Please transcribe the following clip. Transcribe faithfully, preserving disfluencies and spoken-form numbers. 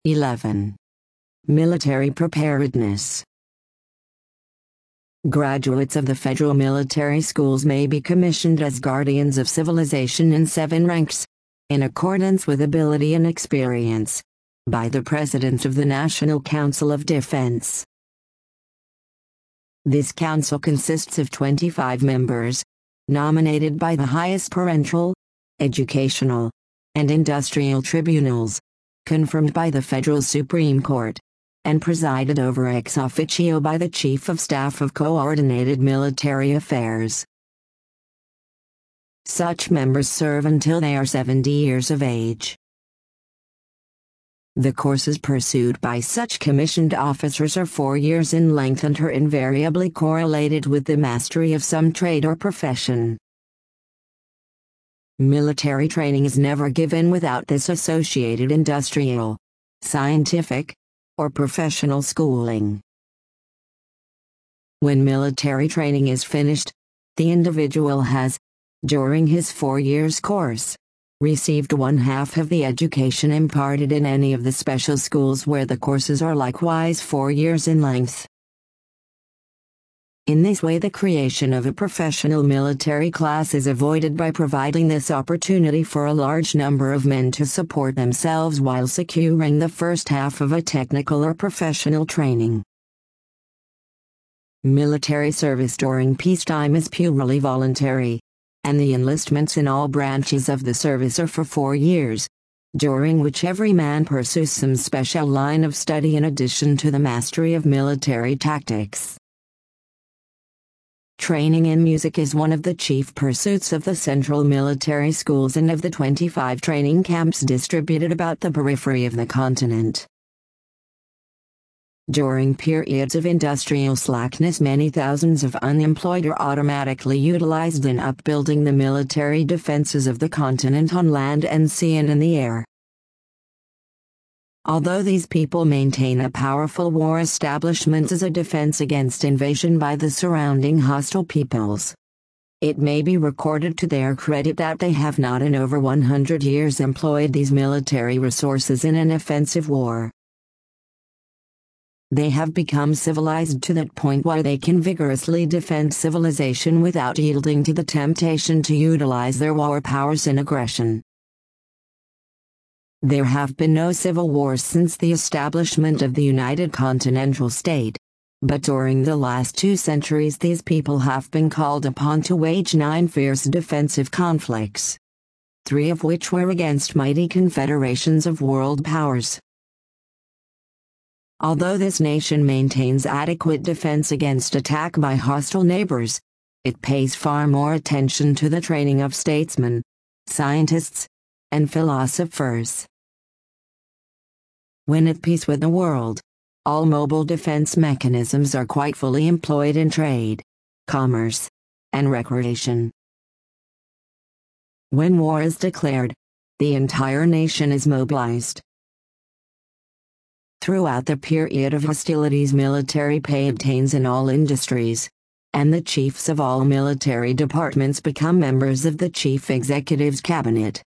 eleven. Military preparedness. Graduates of the federal military schools may be commissioned as guardians of civilization in seven ranks, in accordance with ability and experience, by the President of the National Council of Defense. This council consists of twenty-five members, nominated by the highest parental, educational, and industrial tribunals, confirmed by the Federal Supreme Court, and presided over ex officio by the Chief of Staff of Coordinated Military Affairs. Such members serve until they are seventy years of age. The courses pursued by such commissioned officers are four years in length and are invariably correlated with the mastery of some trade or profession. Military training is never given without this associated industrial, scientific, or professional schooling. When military training is finished, the individual has, during his four years course, received one half of the education imparted in any of the special schools where the courses are likewise four years in length. In this way, the creation of a professional military class is avoided by providing this opportunity for a large number of men to support themselves while securing the first half of a technical or professional training. Military service during peacetime is purely voluntary, and the enlistments in all branches of the service are for four years, during which every man pursues some special line of study in addition to the mastery of military tactics. Training in music is one of the chief pursuits of the central military schools and of the twenty-five training camps distributed about the periphery of the continent. During periods of industrial slackness, many thousands of unemployed are automatically utilized in upbuilding the military defenses of the continent on land and sea and in the air. Although these people maintain a powerful war establishment as a defense against invasion by the surrounding hostile peoples, it may be recorded to their credit that they have not in over one hundred years employed these military resources in an offensive war. They have become civilized to that point where they can vigorously defend civilization without yielding to the temptation to utilize their war powers in aggression. There have been no civil wars since the establishment of the United Continental State, but during the last two centuries these people have been called upon to wage nine fierce defensive conflicts, three of which were against mighty confederations of world powers. Although this nation maintains adequate defense against attack by hostile neighbors, it pays far more attention to the training of statesmen, scientists, and philosophers. When at peace with the world, all mobile defense mechanisms are quite fully employed in trade, commerce, and recreation. When war is declared, the entire nation is mobilized. Throughout the period of hostilities, military pay obtains in all industries, and the chiefs of all military departments become members of the Chief Executive's Cabinet.